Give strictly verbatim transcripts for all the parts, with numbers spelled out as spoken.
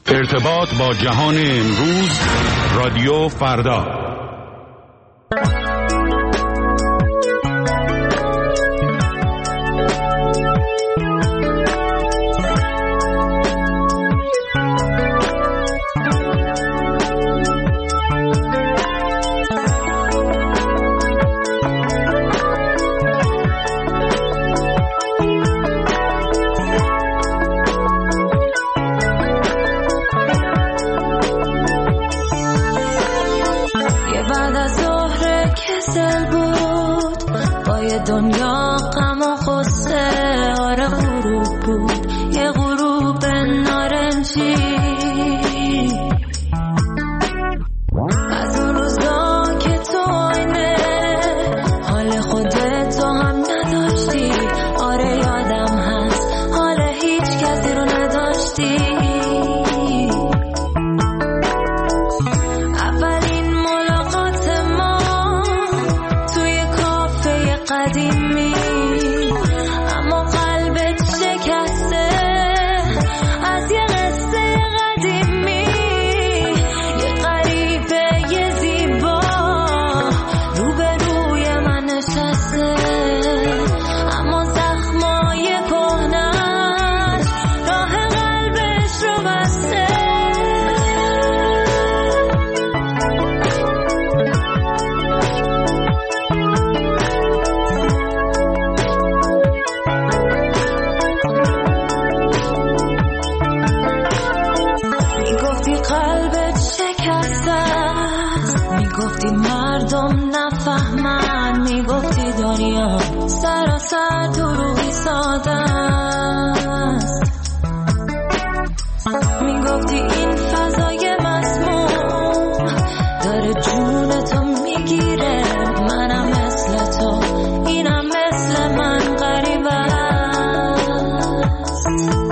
ارتباط با جهان امروز، رادیو فردا. دنیا غم و غصه آره غروب بود، یه غروب نارنجی از اون روزا که تو آینه حال خودت تو هم نداشتی. آره یادم هست حال هیچ کسی رو نداشتی. اولین ملاقات ما توی کافه قدیمی، اما قلبت شکسته از یه قصه قدیمی. یه غریبه یه زیبا روبروی من نشسته، اما زخمای کهنش راه قلبش رو بسته. میگفتی مردم نفهمن، میگفتی دنیا سراسر دروغی ساده است، میگفتی این فضای مسموم داره جونتو میگیره. منم مثل تو، اینم مثل من غریب است،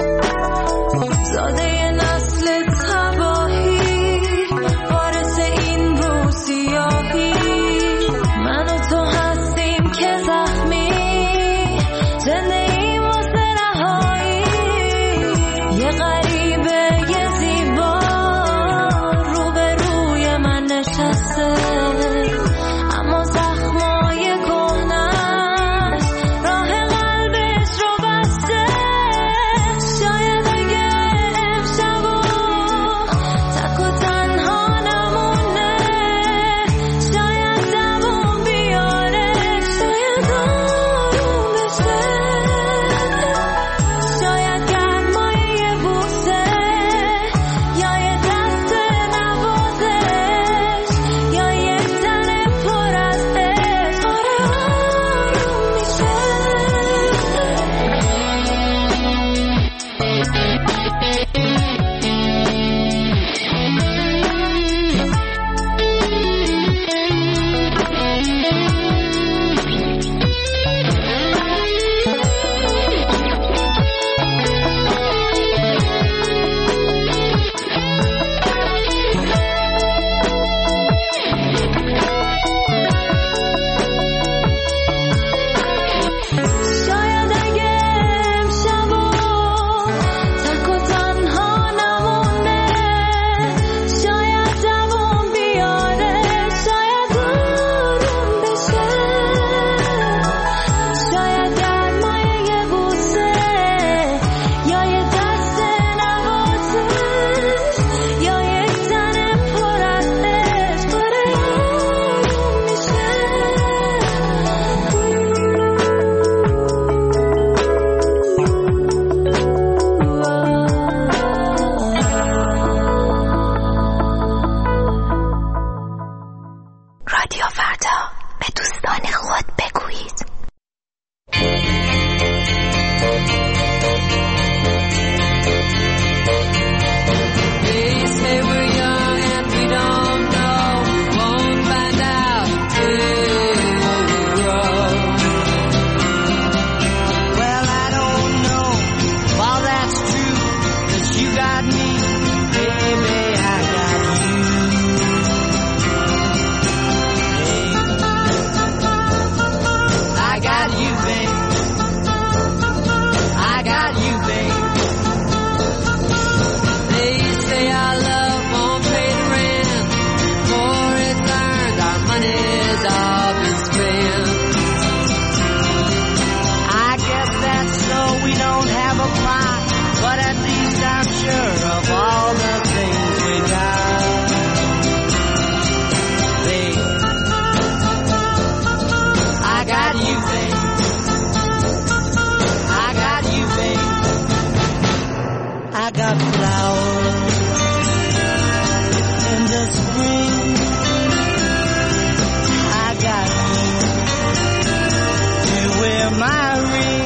زاده نسل تباهی، وارث این روسیاهی. من و تو هستیم که زخمی، زنده ایم واسه رهایی. یه غریبه یه زیبا روبروی من نشسته، اما زخمای کهنش راه قلبش رو بسته. شاید اگه امشبو تک و تنها نمونه، شاید دوام بیاره، شاید آروم بشه، شاید گرمای یه بوسه یا یه دست نوازش یا یه تن پر از عشق. آره آروم میشه. شاید اگه امشبو تک و تنها نمونه، شاید دوام بیاره، شاید آروم بشه، شاید گرمای یه بوسه یا یه دست نوازش یا یک تن پر از عشق. آره آروم میشه. رادیو فردا، به دوستان خود بگویید. They say we're young and we don't know, won't find out till we grow. Well, I don't know all that's true, 'cause you got me, baby, I got you. I got you, babe. I got you, babe. They say capture of all the things we got. Babe, I got you, babe. I got you, babe. I got flowers in the spring. I got you to wear my ring.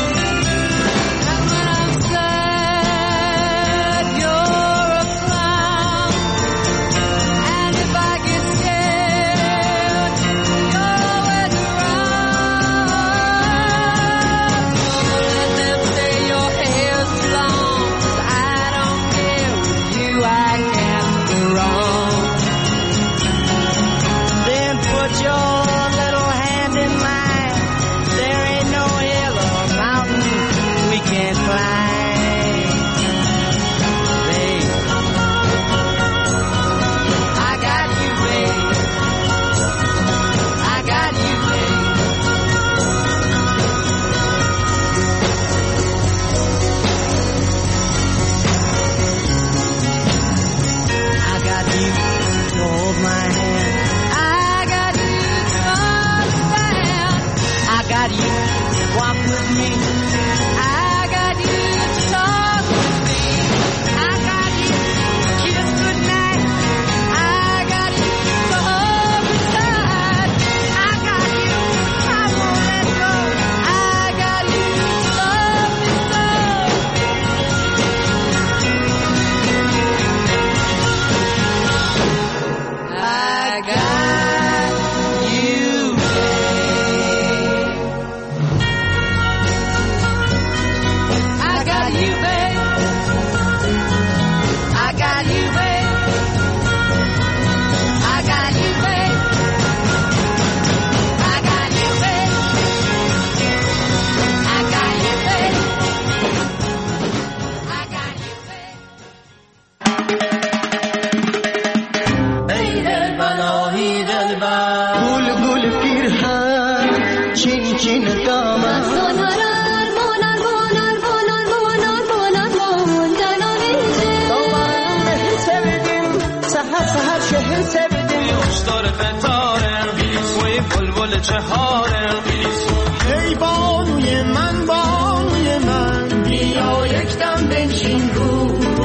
ای بانوی من بانوی من بیا یکدم بنشین رو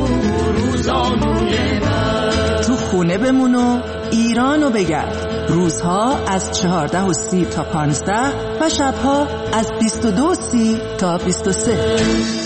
روزانوی من. تو خونه بمون و ایرانو بگرد. روزها از چهارده و سی تا پانزده و شبها از بیست و دو و سی تا بیست و سه.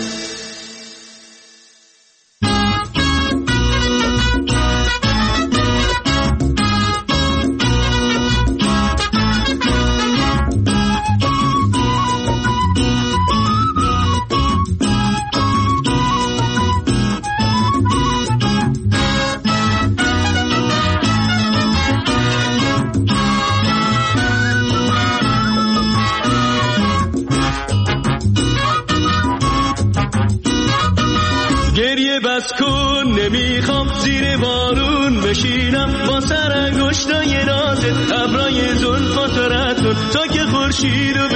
بس کن نمیخوام زیر بارون بشینم با سر انگشتای نازت ابرای زلفات رد کن تا که خورشید رو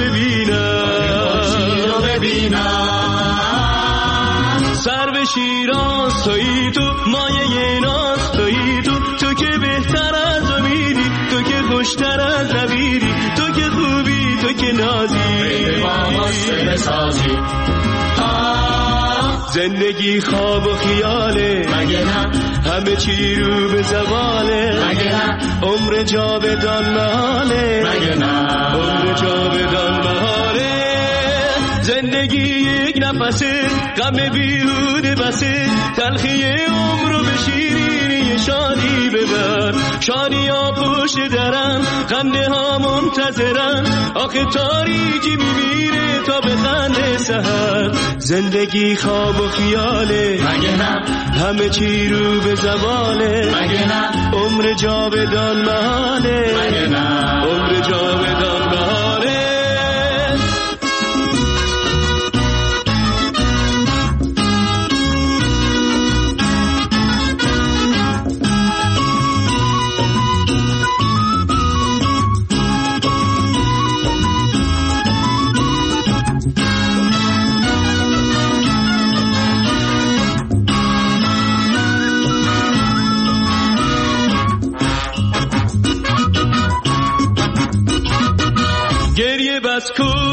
ببینم سر به شیراز تویی تو مایه ناز تویی تو تو که بهتر از امیدی تو که خوشتر از نبیدی تو که خوبی تو که نازی زندگی خواب و خیاله مگه نه همه چی رو به زواله مگه نه عمر جاودان محاله مگه نه عمر جاودان محاله زندگی یک نفسه غم بیهوده بسه تلخی عمر رو به شیرینی شادی ببر شادی ها پشت درن خنده ها منتظرن آخه تاریکی میمیره تا به خنده سحر زندگی خواب و خیاله مگه نه همه چی رو به زواله مگه نه عمر جاودان محاله مگه نه عمر جاودان محاله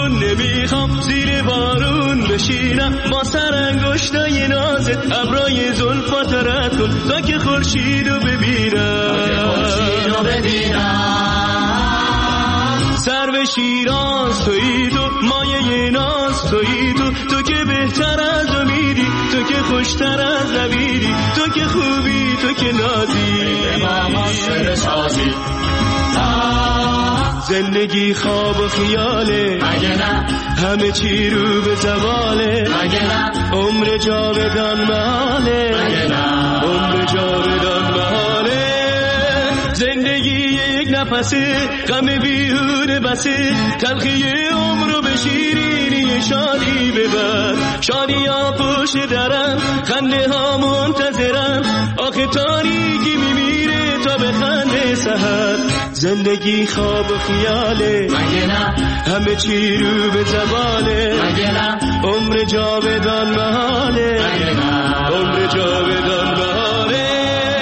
جون نمیخوام زیر بارون بشینم با سر انگشتای نازت ابرای زلفات رد کن تا که خورشیدو ببینم سر به شیراز تویی تو مایه ناز تویی تو تو که بهتر از امیدی تو که خوشتر از نبیدی تو که خوبی تو که نازی زندگی خواب و خیاله همه چی رو به زواله عمر جاودان محاله عمر جاودان محاله زندگی یک نفسه غم بیهوده بسه تلخی عمرو به شیرینی شادی ببر شادی ها پشت درن خنده ها منتظرن آخه تاریکی میمیره تا به خنده سحر زندگی خواب و خیاله همه چی رو به زباله عمر جاودان محاله عمر جاودان محاله.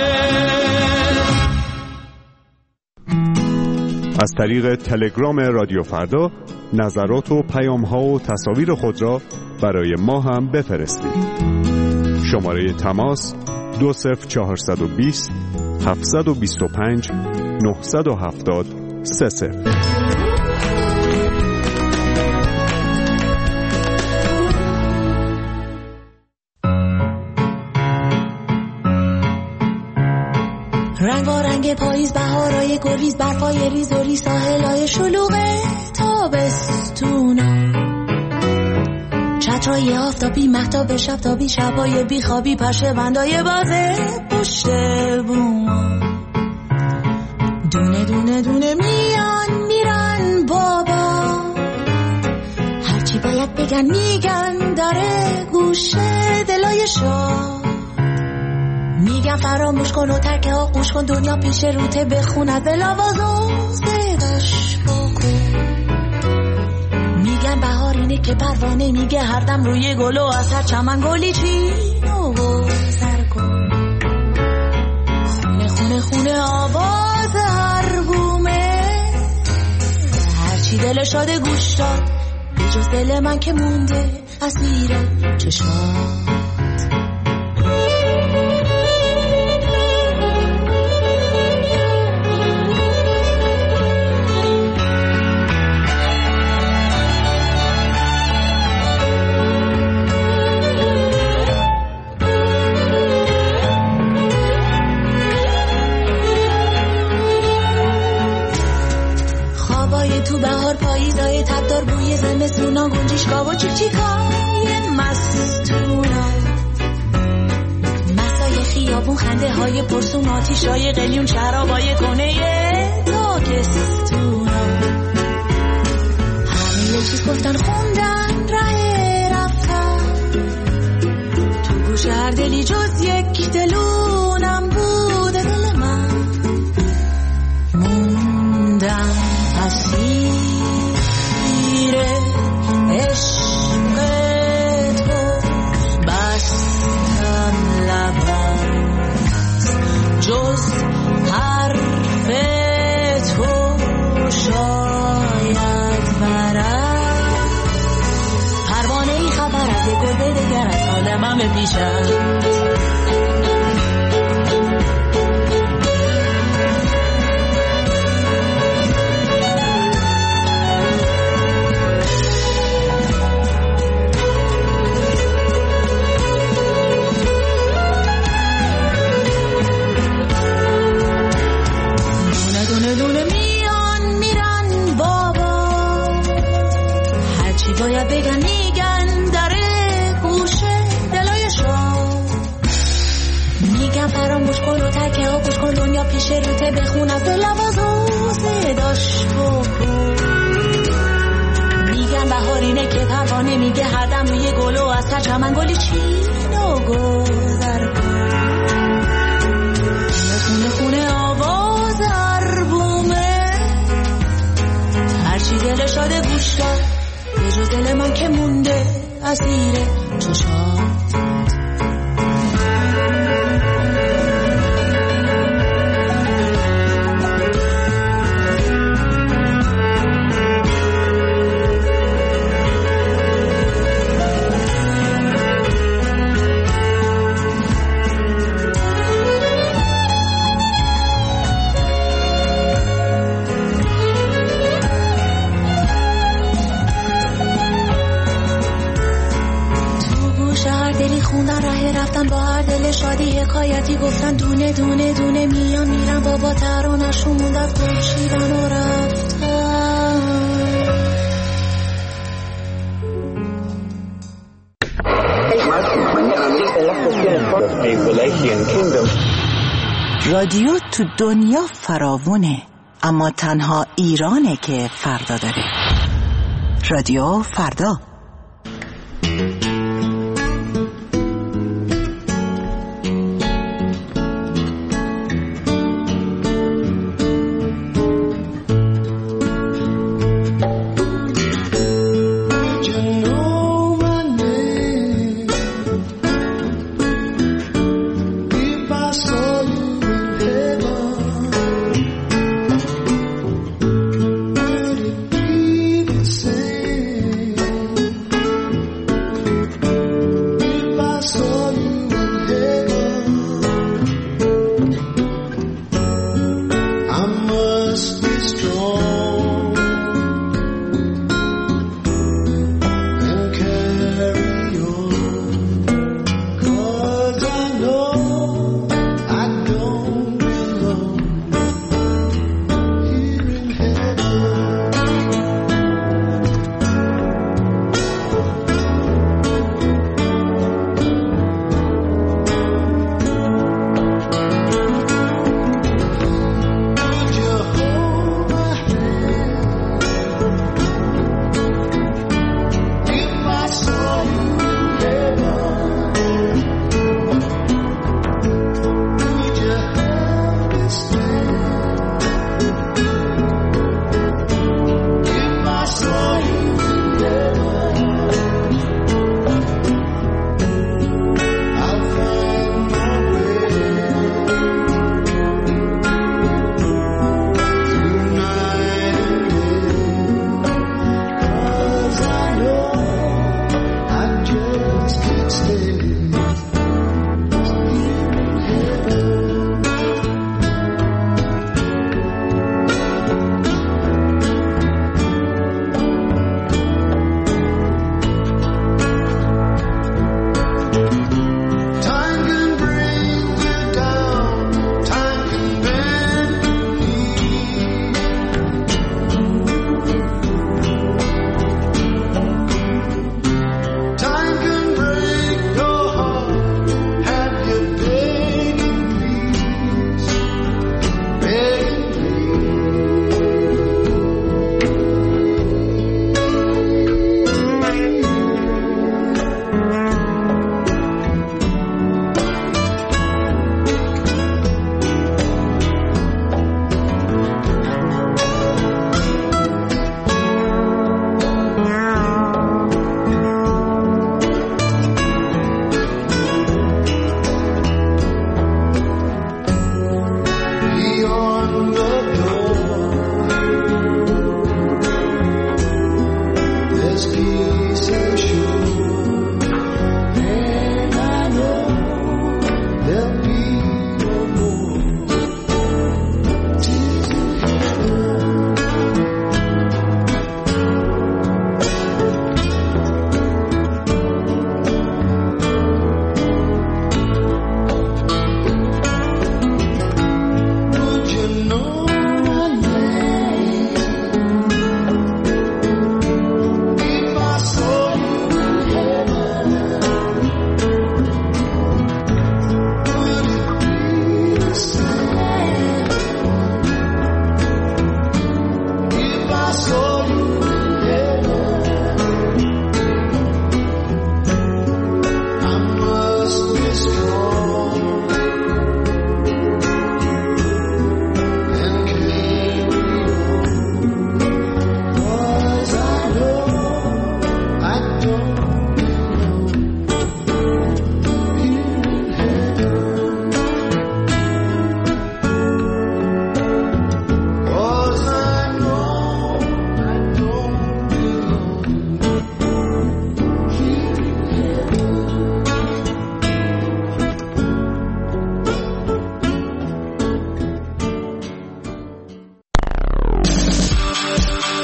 از طریق تلگرام رادیو فردا نظرات و پیام‌ها و تصاویر خود را برای ما هم بفرستید. شماره تماس دو صفر چهارصد و بیست هفتصد و بیست و پنج نهصد و هفتاد سه صفر. رنگ و رنگ پاییز بهارای گریز برفای ریز و ریز ساحلای شلوغ تابستونا چترای آفتابی مهتاب شبتابی شبای بیخوابی پشه بندای بازه پشت بوما دونه دونه دونه میان میرن بابا هرچی باید بگن میگن داره گوشه دلای شاه میگم فراموش کن و ترک آغوش کن دنیا پیش روته بخوند بلاواز و صداش بکن میگن بهار اینه که پروانه میگه هر دم روی گل و از هر چمن گلی چین و گذر کن خونه خونه خونه آواز هر بومه هرچی دل شاده گوش داد به جز دل من که مونده اسیر چشمات تو بهار پاییزای تبدار بوی زمستونا گنجشگاه و چیکچیکای مستونا مسای خیابون خنده های پرسون آتیشای قلیون شرابای کنه تاکستونا همه یه چیز گفتن خوندن ره رفتن تو گوش هر دلی جز یک دلونم بوده دل من موندم اسیر عشق تو بستم لبم جز حرف تو شاید برم پروانه ای خبر از گل دگر از عالمم پیشم باید بگن میگن داره گوشه دلای شما میگن فراموش کن و ترک ها گوش کن دنیا پیش روته بخون از لواز و صداش بکن میگن بهارینه که پروانه میگه هر دم روی گل و از هر چمن گلی چین و گذر کن خونه خونه آواز هر بومه هرچی دل شاده گوش داد به جز دل من که مونده اسیر چشات حکایتی گفتن دونه دونه دونه میان میرن بابا ترانه‌شون موند از گل چیدن و رفتن. رادیو تو دنیا فراوونه، اما تنها ایرانه که فردا داره. رادیو فردا.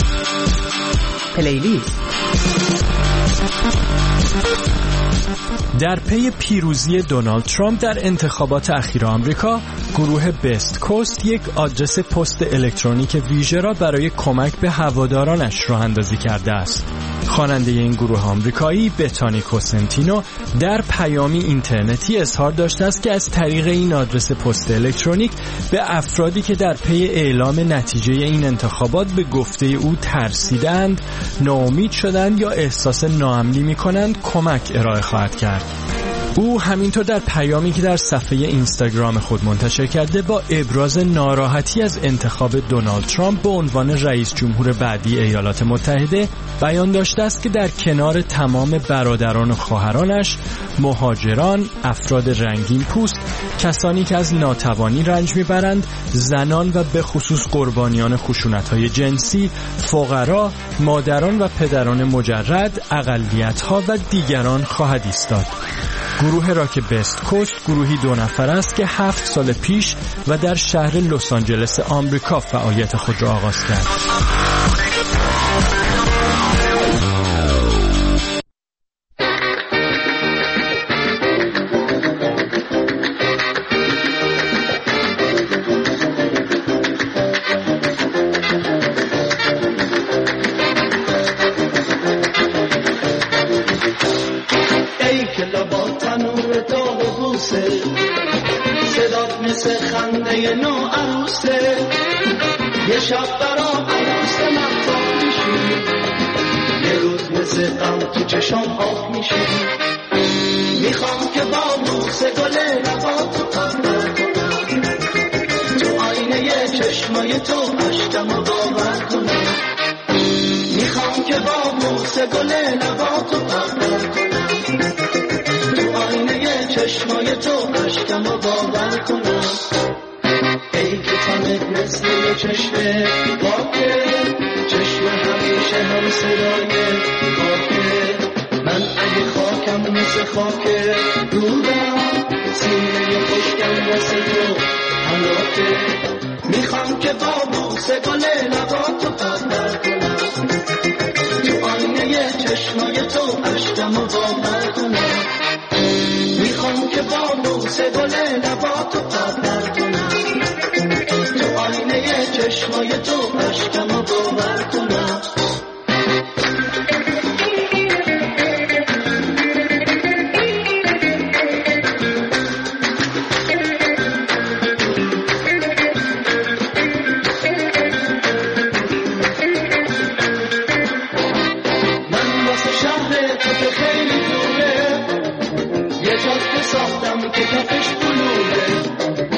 پلیلیست در پی پیروزی دونالد ترامپ در انتخابات اخیر آمریکا، گروه بست کوست یک آدرس پست الکترونیک ویژه را برای کمک به هوادارانش راه اندازی کرده است. خواننده این گروه آمریکایی بتانی کوسنتینو در پیامی اینترنتی اظهار داشته است که از طریق این آدرس پست الکترونیک به افرادی که در پی اعلام نتیجه این انتخابات به گفته او ترسیدند، ناامید شدند یا احساس ناامنی می‌کنند کمک ارائه خواهد کرد. او همینطور در پیامی که در صفحه اینستاگرام خود منتشر کرده با ابراز ناراحتی از انتخاب دونالد ترامپ به عنوان رئیس جمهور بعدی ایالات متحده بیان داشته است که در کنار تمام برادران و خواهرانش، مهاجران، افراد رنگین پوست، کسانی که از ناتوانی رنج میبرند، زنان و به خصوص قربانیان خشونت‌های جنسی، فقرا، مادران و پدران مجرد، اقلیت‌ها و دیگران خواهد ایستاد. گروه راک بست کوست گروهی دو نفر است که هفت سال پیش و در شهر لس آنجلس آمریکا فعالیت خود را آغاز کرد. یه شب برام عروس مفتاح میشی، یه روز مثل غم تو چشام آب میشی. میخوام که با بوسه گل لباتو پرور کنم، تو آینه چشمای تو عشقمو باور کنم. میخوام که با بوسه گل لباتو پرور کنم، تو آینه چشمای تو عشقمو باور کنم. مثل یه چشمه پاکه، چشم همیشه هم صدای خاکه. من اگه خاکم مثل خاکه دورم، سینه خشکم واسه تو حلاکه. میخوام که با بوسه گل لباتو پرور کنم، تو آینه چشمای تو عشقمو باور کنم. میخوام که با بوسه گل لباتو پرور کنم، آینه چشمای تو عشقمو باور کنم. من واسه شهر تو که خیلی دوره، یه جاده ساختم که کفش بلوره.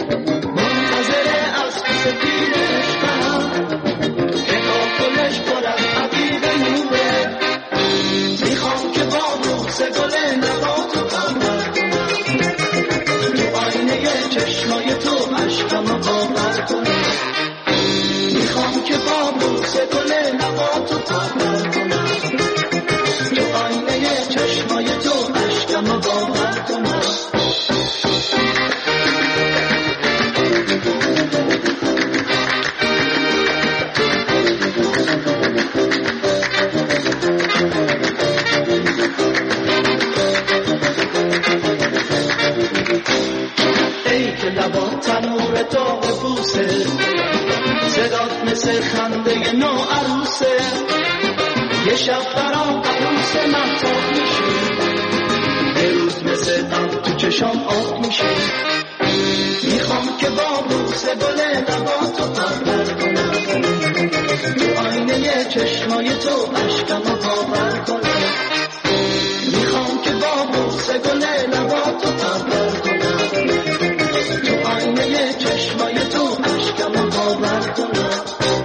یه شب برام عروس مفتاح میشی، یه روز مثل غم تو چشام آب میشی. میخوام که با بوسه گل لباتو پرور کنم، تو آینه چشمای تو عشقمو باور کنم. میخوام که با بوسه گل لباتو پرور کنم، تو آینه چشمای تو عشقمو باور کنم.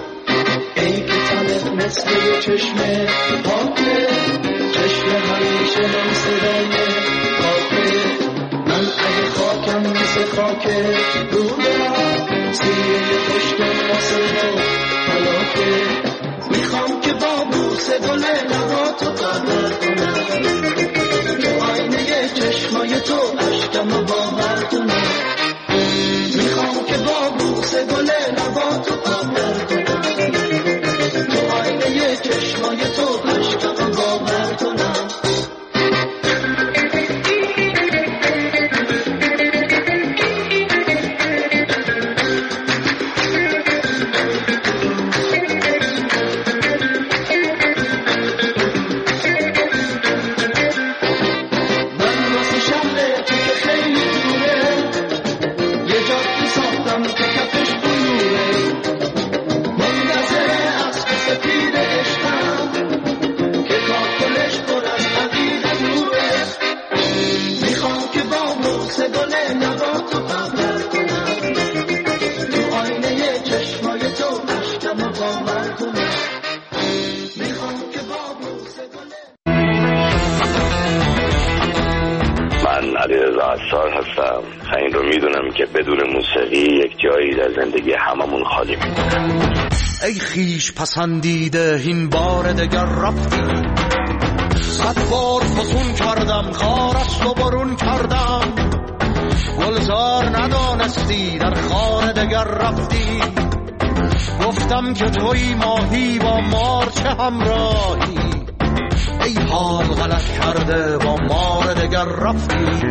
مثل یه چشمه پاکه، چشم همیشه من صدای خاکه. من اگه خاکم مثل خاکه دورم، سینه خشکم واسه رو حلاکه. میخوام که با بوسه گل لباتو پرور کنم، تو آینه چشمای تو عشقمو باور کنم. میخوام که با بوسه گل لباتو پرور کنم، چشمای تو عشقمو باور کنم. علیرضا عصار هستم. این رو میدونم که بدون موسیقی یک جایی در زندگی هممون خالی میکنه. ای خیش پسندیده این بار دگر رفتی، صد بار فسون کردم خارش رو برون کردم، گلزار ندانستی در خار دگر رفتی، گفتم که توی ماهی با مار چه همراهی، ای حال غلط کرده با مار دگر رفتی.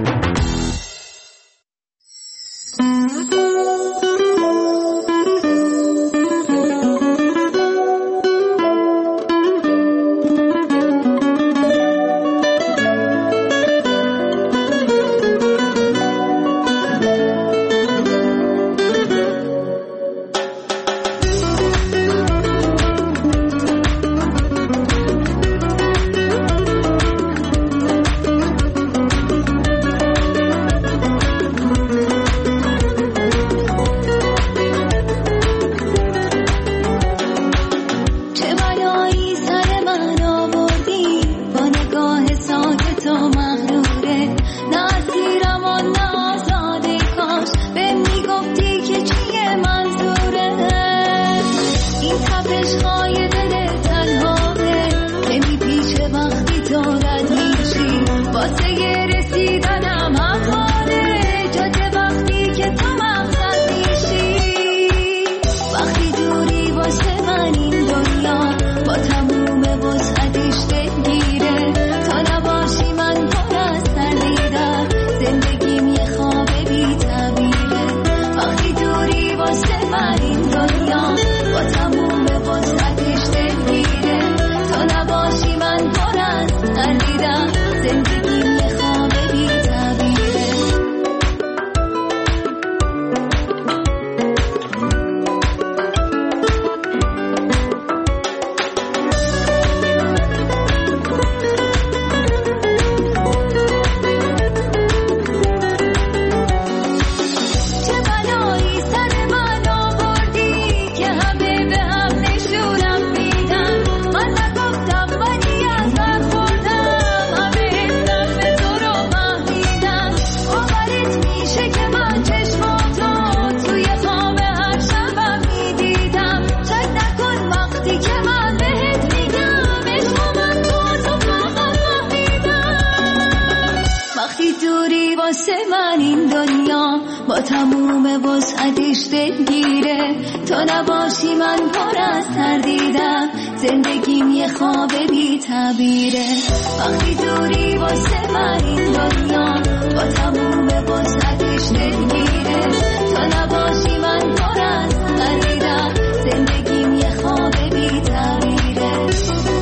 با تموم وسعتش دلگیره، تا نباشی من پر از تردیدم، زندگیم یه خواب بی تعبیره. وقتی دوری واسه من این دنیا با تموم وسعتش دلگیره، تا نباشی من پر از تردیدم، زندگیم یه خواب بی تعبیره.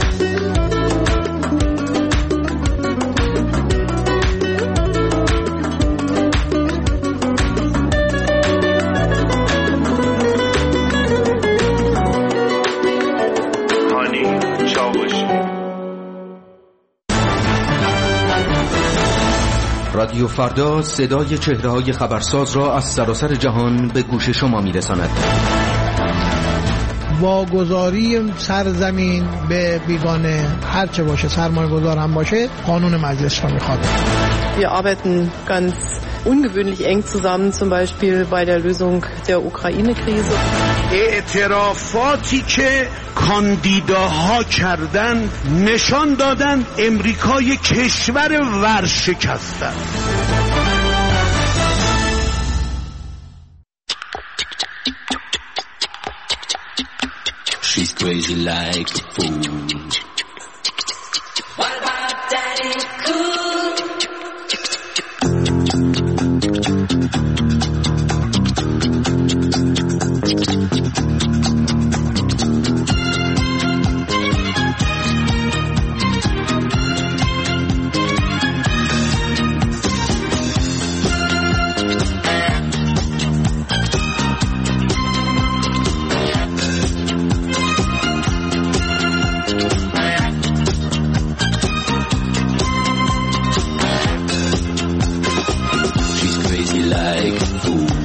رادیو فردا صدای چهره‌های خبرساز را از سراسر جهان به گوش شما می‌رساند. واگذاری سرزمین به بیگانه هرچه باشه، سرمایه گذار هم باشه، قانون مجلس را میخواد. Wir arbeiten ganz ungewöhnlich eng zusammen, zum Beispiel bei der Lösung der Ukraine-Krise. اعترافاتی که کاندیداها کردن نشان دادن امریکا یک کشور ورشکسته است. She's crazy like a fool. What about Daddy Cool? Like a fool.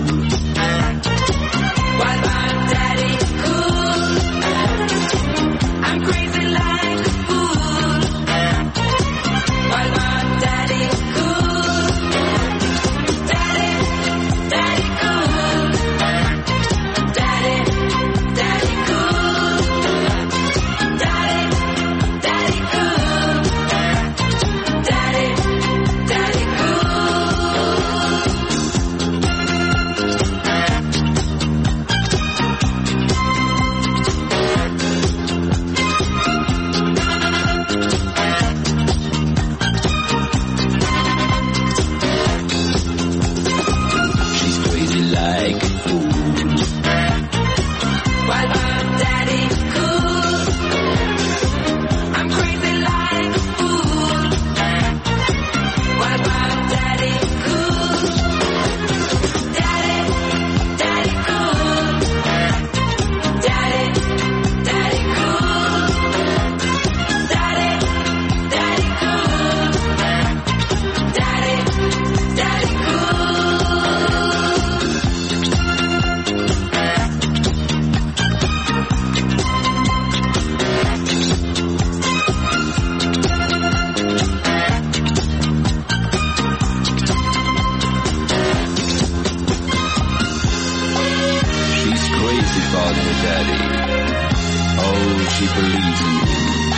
She calls me daddy. Oh, she believes in me.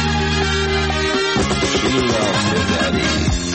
She loves her daddy.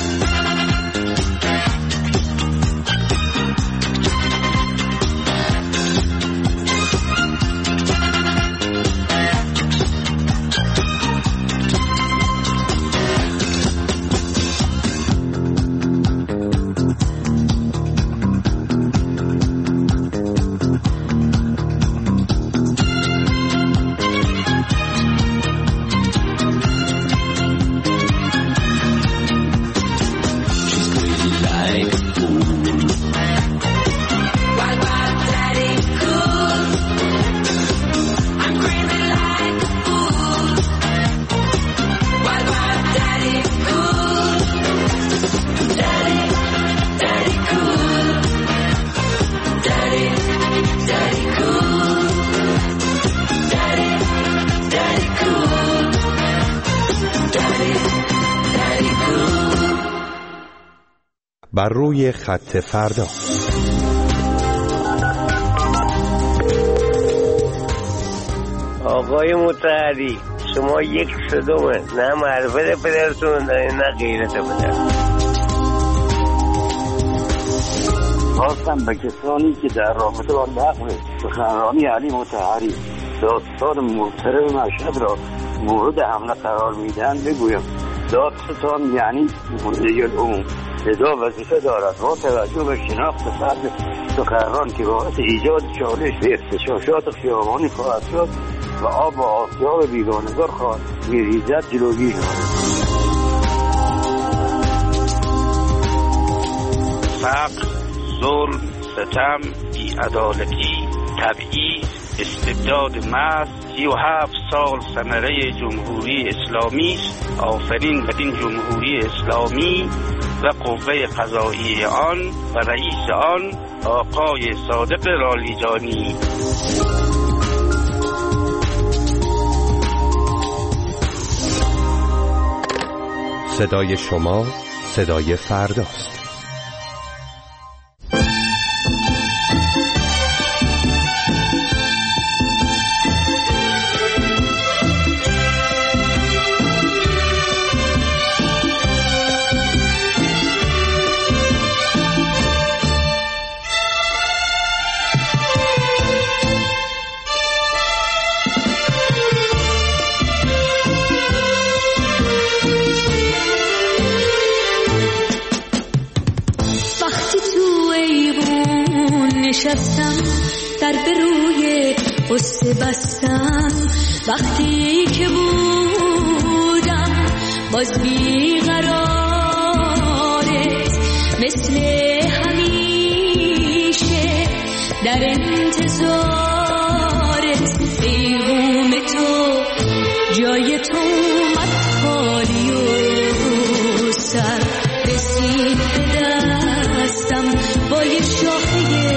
بر روی خط فردا. آقای مطهری، شما یک صدومه، نه معرفت پدرتون دارین نه غیرت پدر. خواستم به کسانی که در رابطه با نقل سخنرانی علی مطهری دادستان محترم مشهد را مورد حمله قرار میدن بگویم دادستان یعنی نماینده العموم لذا وظیفه دارد با توجه به شناخت فرد سخنران که باعث ایجاد چالش به اغتشاشات خیابانی خواهد شد و آب و آسیاب بیگانگان خواهد میریزد جلوگیری کند. فقر، ظلم، ستم، بی‌عدالتی، تبعیض، استبداد محض سی و هفت سال ثمره جمهوری اسلامی است. آفرین بدین جمهوری اسلامی و قوه قضایی آن و رئیس آن آقای صادق رالیجانی. صدای شما صدای فرداست. نشستم در به روی قصه بستم وقتی که بودم باز بیقرارت مثل همیشه در انتظارت پیغام تو جای تو اومد خالی و سر رسید به دستم با یه شاخه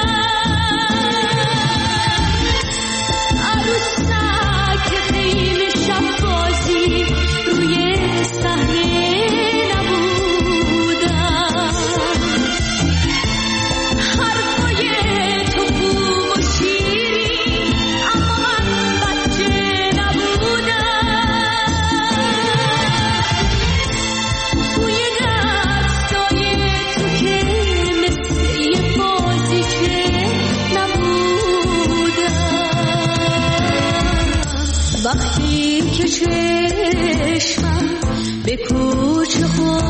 خیلی چشمم به کوچه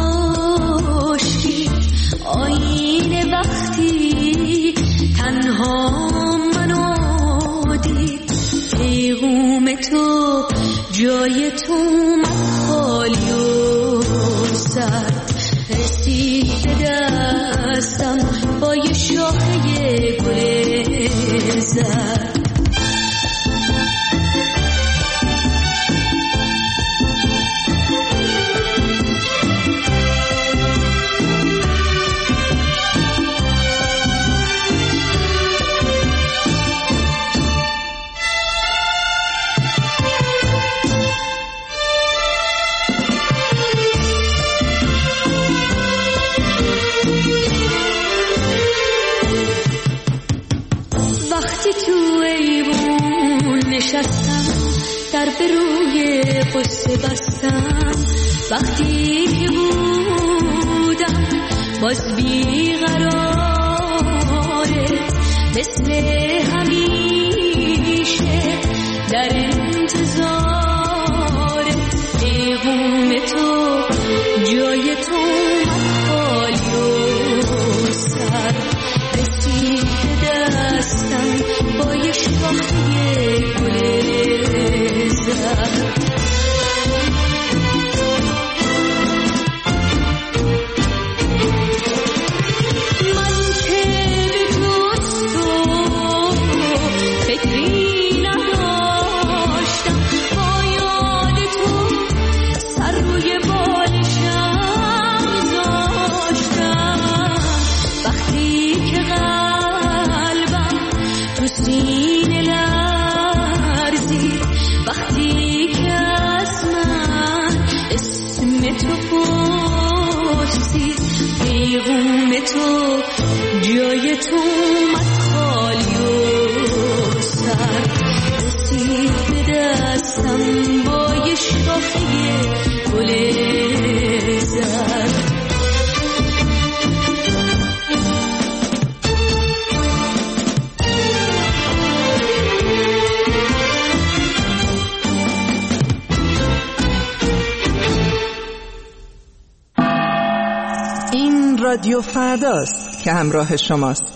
خشکی آینه وقتی تنها منو دید پیغوم تو جای تو من خالی و سرد رسید دستم با یه شاخه گل زرد نشستم در به روی قصه بستم وقتی که بودم باز بیقراره مثل همیشه در انتظار پیغوم تو جای تو خالی و سر رسید دستم با یه شاخه گل زرد من که به دوست و فکری نداشتم با یاد تو سر روی بالشم داشتم وقتی که قلبم تو سینه لرزید وقتی که از من اسم تو پرسید پیغوم تو جای تو من خالی و سر رسید به دستم با یه شاخه گل زرد رادیو فرداست که همراه شماست.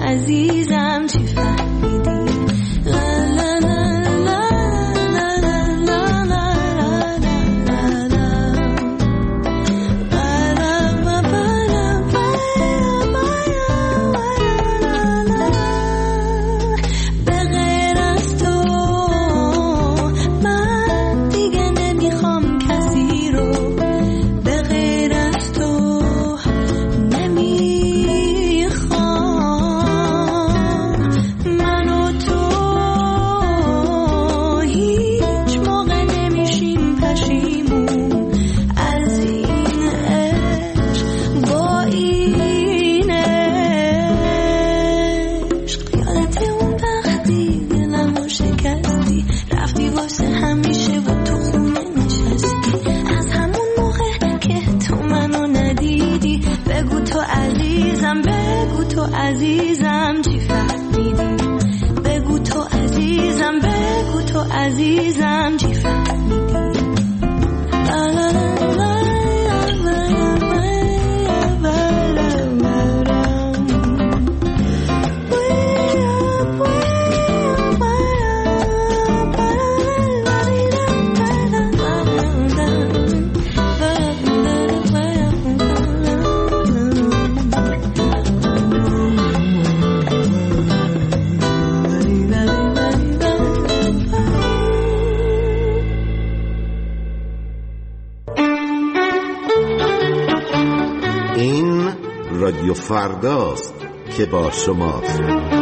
عزیزم چی فهمیدی لا لا لا لا لا لا لا به غیر از تو من دیگه نمیخوام کسی رو به غیر از تو عزیزم چی فهمیدی بگو تو عزیزم بگو تو عزیزم چی فهمیدی لا لا لا لا رادیو فرداست که با شماست.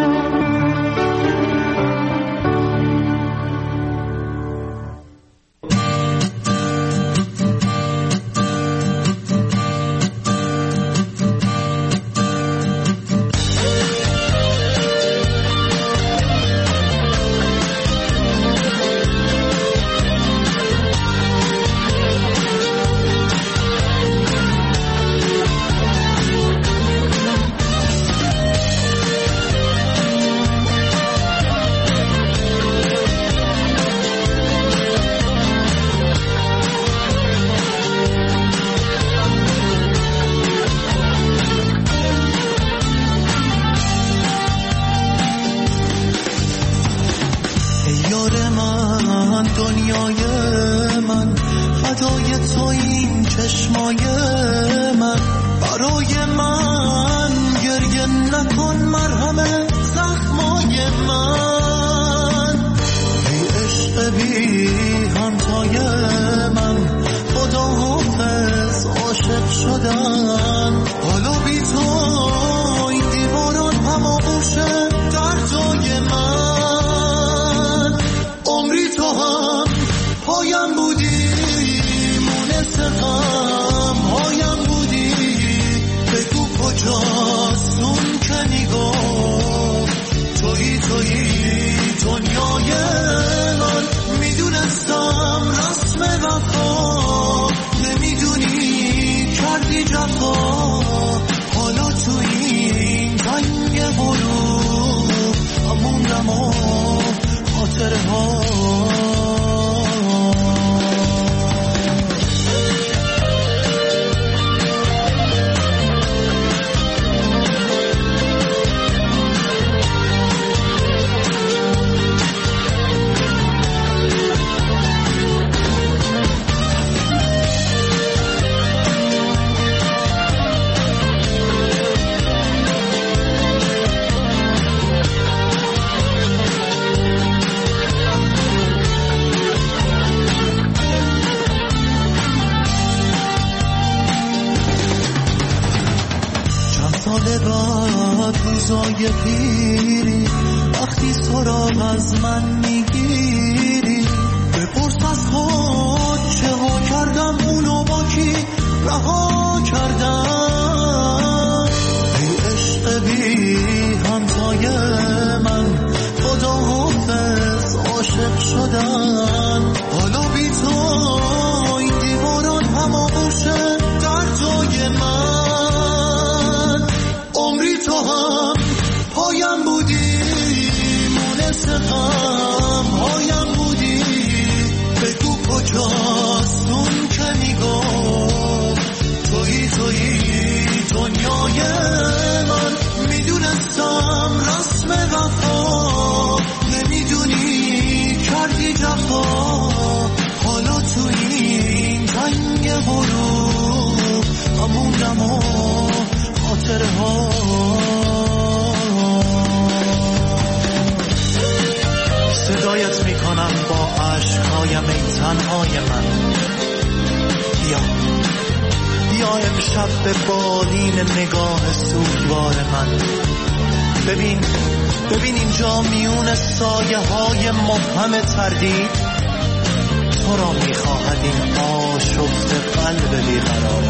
روزای پیری وقتی سراغ از من میگیری بپرس از خود چه ها کردم اونو با کی رها کردم ای عشق بی همتای من خدا حافظ عاشق شدن حالا بی تو این دیواران هم آغوشه در جای من عمری تو هم پایم بودی مونس غم هایم بودی بگو کجاست اون که میگم تویی تویی دنیای من میدونستم کنم با عشقهایم ای تنهای من. بیا بیا امشب به بالین نگاه سوگوار من. ببین ببین اینجا میون سایه های مبهم تردید تو را میخواهد این آشفته قلب بیقرار.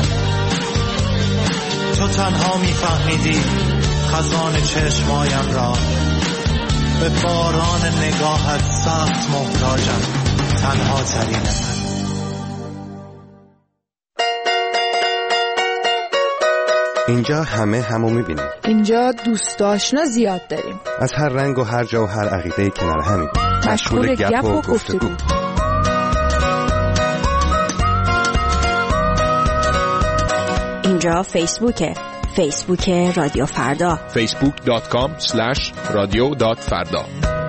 تو تنها میفهمیدی خزان چشمایم را، به باران نگاهت سخت محتاجم، تنها ترین من. اینجا همه همو میبینیم. اینجا دوست آشنا زیاد داریم. از هر رنگ و هر جا و هر عقیده‌ای کنار همیم. مشغول گپ و گفتگو. اینجا فیسبوکه. فیسبوک رادیو فردا. فیسبوک دات کام اسلش رادیو دات فردا.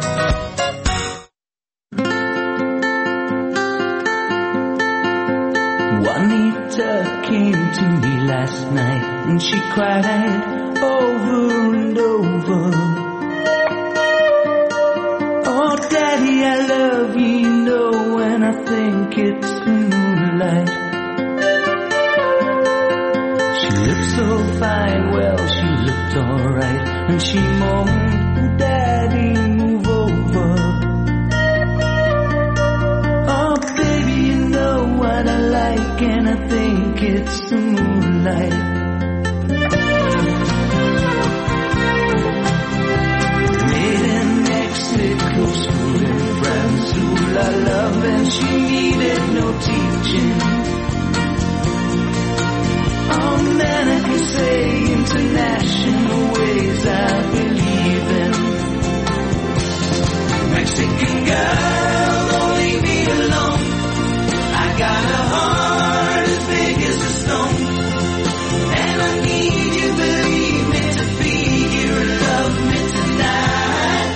Juanita came to me last night and she cried over and over. Oh, Daddy, I love you, you know, when I think it's moonlight. She looked so fine, well, she looked alright, and she moaned, Daddy, move over. Oh, baby, you know what I like, and I think it's the moonlight. Made in Mexico, school in France, ooh, I love, and she needed no teaching. Oh man, I can say international ways I believe in. Mexican girl, don't leave me alone. I got a heart as big as a stone, and I need you, believe me, to be here and love me tonight.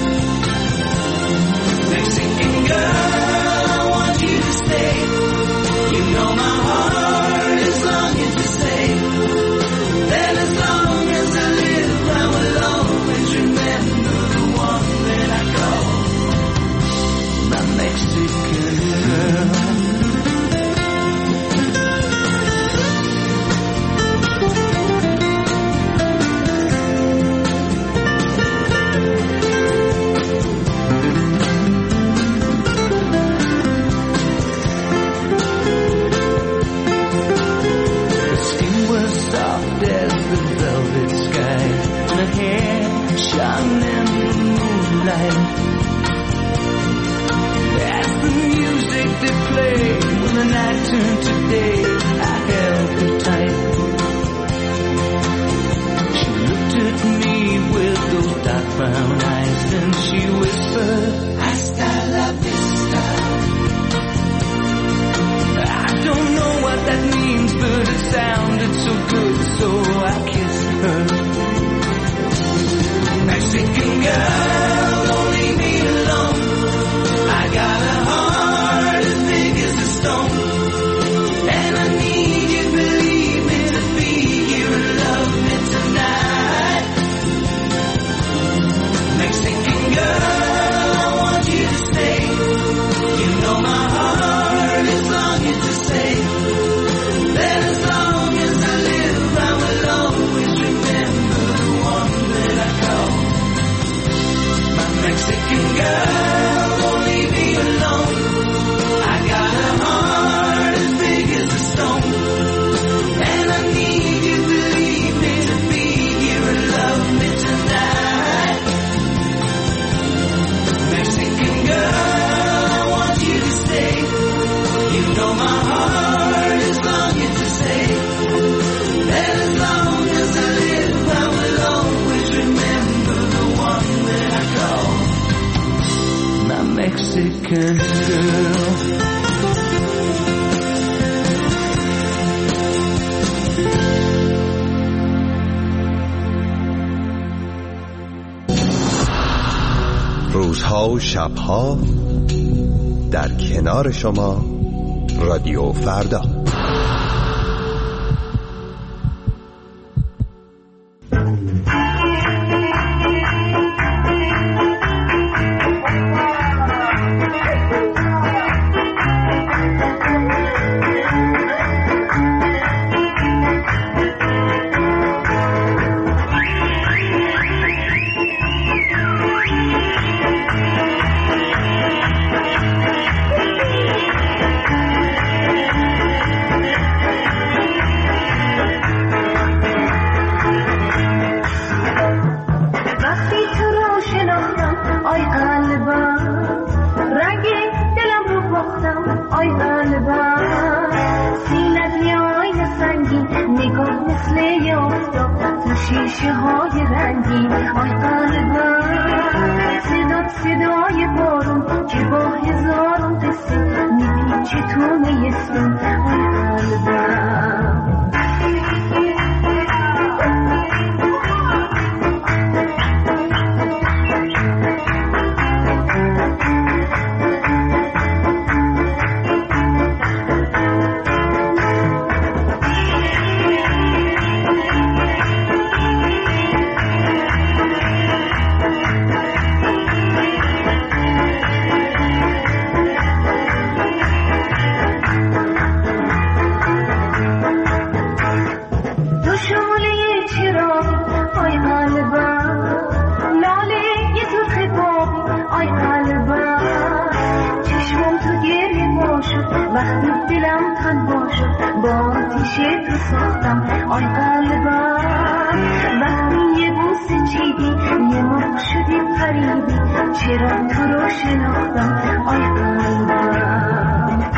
Mexican girl, I want you to stay. You know my heart is longing to say that as long as I live, I will always remember the one that I call my Mexican girl. Shone in the moonlight. As the music they played, when the night turned to day, I held her tight. She looked at me with those dark brown eyes, and she whispered, Hasta la vista. I don't know what that means, but it sounded so good, so I kissed her. Mexican girl, don't leave me alone. I got a heart as big as a stone, and I need you, believe me, to be here and love me tonight. Mexican girl, I want you to stay. You know my heart is longing to say that as long as I live, I will always remember the one that I call Mexican girl, don't leave me alone. I got a heart as big as a stone, and I need you, believe me, to be here and love me tonight. Mexican girl, I want you to stay. You know my heart is longing to say that as long as I live, I will always remember the one that I call my Mexican girl. روزها و شبها در کنار شما رادیو فردا. مثل یه افتاد تو شیشه های رنگین. آی قلبم صدات صدای بارون که با هزارون قصه میپیچه تو نیستون. آی قلبم وقتی دلم تنها شد با آتیش تو ساختم. آی قلبم وقتی یه بوسه چیدی یه مرغ شدی پریدی چرا تو رو شناختم. آی قلبم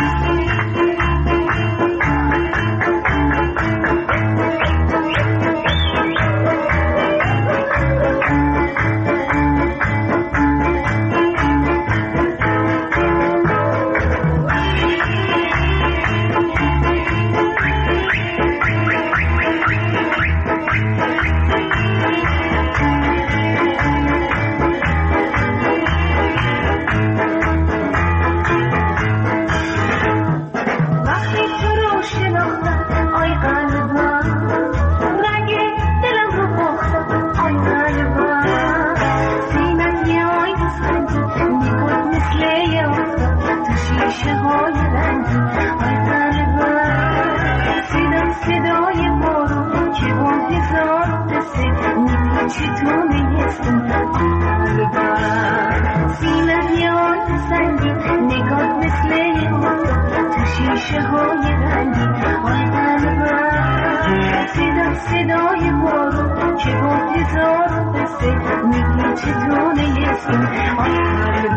صدای بارون که با هزار قصه میگی چطور نیستم. آی قلبم